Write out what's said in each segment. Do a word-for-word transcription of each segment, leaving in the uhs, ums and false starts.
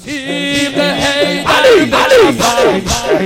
تیغ حیدر به کفم،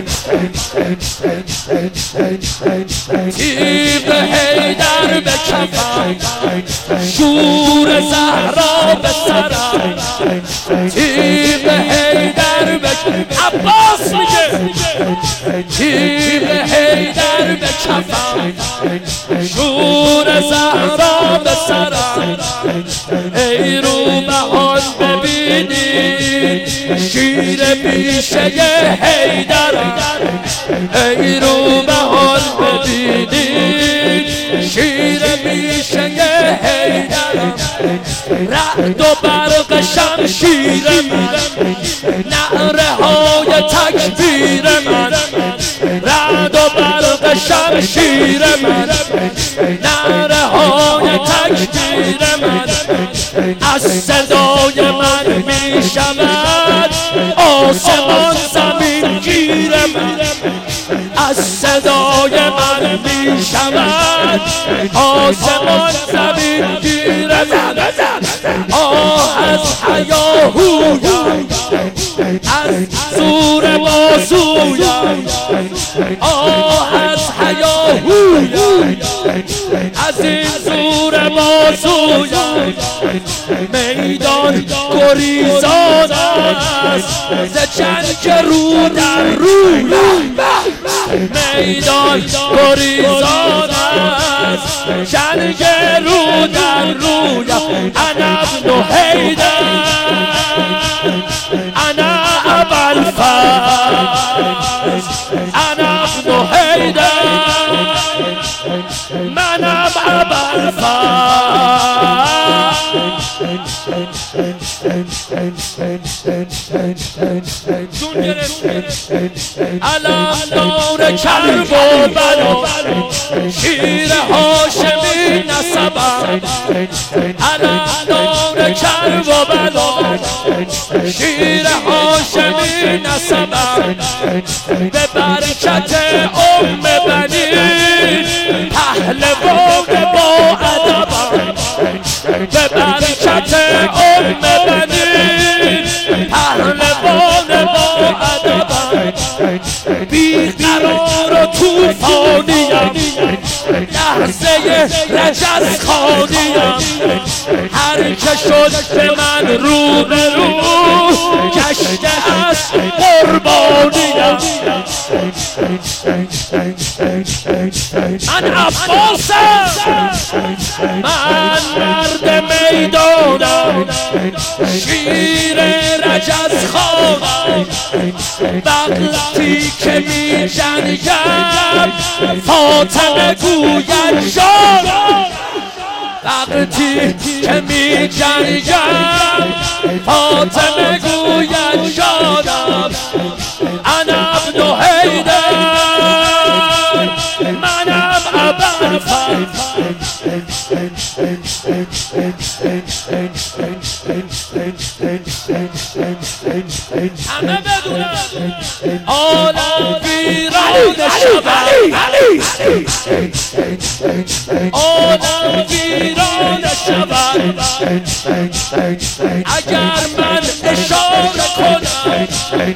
تیغ حیدر به کفم، شور زهرا به سرم، تیغ حیدر به عباس میگه تیغ حیدر به کفم، شور زهرا به سرم. ای روبهان ببینید شیر بیشه حیدرم، ای روبهان ببینید شیر بیشه حیدرم. رعد و برق شمشیر من، نعره های تکبیر من، رعد و برق شمشیر من، نعره های تکبیر من. از صدای من می شود آسمان زمین گیر من، از صدای من می شود آسمان زمین گیر من. آه از هیاهویم، از زور بازویم، آه از هیاهویم، از این زور بازویم. میدان گریزان است ز جنگ رو در رویم، میدان گریزان است جنگ رو در رویم. انا ابن حیدر، انا ابا الفضل، انا ابن حیدر، منم ابا الفضل. جون علم دار کرب و بلا، شیر هاشمی نسبم، علم دار کرب و بلا، شیر هاشمی نسبم. به برکت ام بنی پهلوان با ادبم، به برکت ام بنی پهلوان با ادبم. بیقرار و توفانیم، لحظه رجز خانیم. هر که شد به من رو به رو گشته از قربانیم. من عباسم، من مرد میدانم، شیر رجز خواهم. وقتی که می جنگم فاطمه گوید جانم، وقتی که می جنگم فاطمه گوید جانم. انا ابن حیدر، منم ابا الفضل. همه بدونم عالم ویران شود، عالم ویران شود اگر من اشاره کنم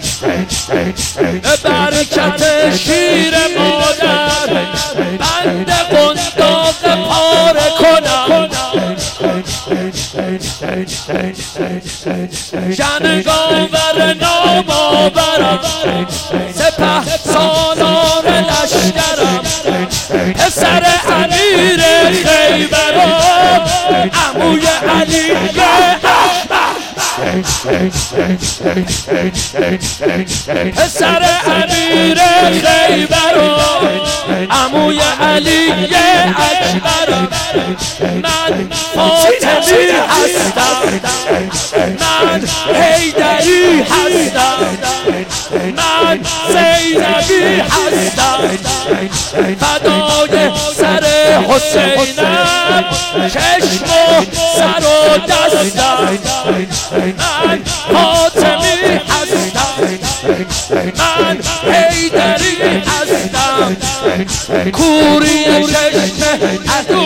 به برکت شیر مادر، بند قنداق پاره کنم. جنگاور نام آورم، سپه سالار لشکرم، پسر امیر خیبرم، عموی علی اکبر، پسر امیر خیبرم، عموی علی اکبرم. من فاطمی هستم، من حیدری هستم، من زینبی هستم. فدای سر حسینم، چشم و سر و دستم. من فاطمی هستم، من حیدری هستم. کوری چشم عدو،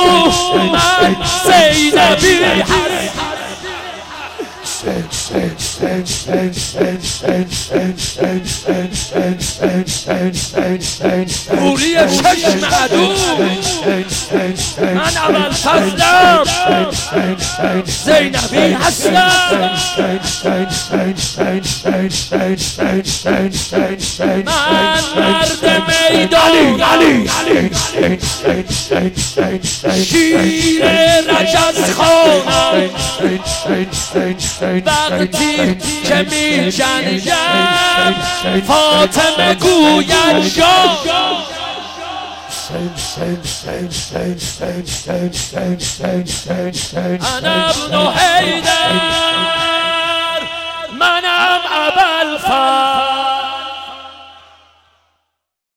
من زینبی هستم. گوری چشم عدو من اول فضلم زینبی هستم من مرد میدانم شیر رجز خانم وقتی که می جنگم فاطمه گوید جا انا ابن حیدر منم ابوالفضل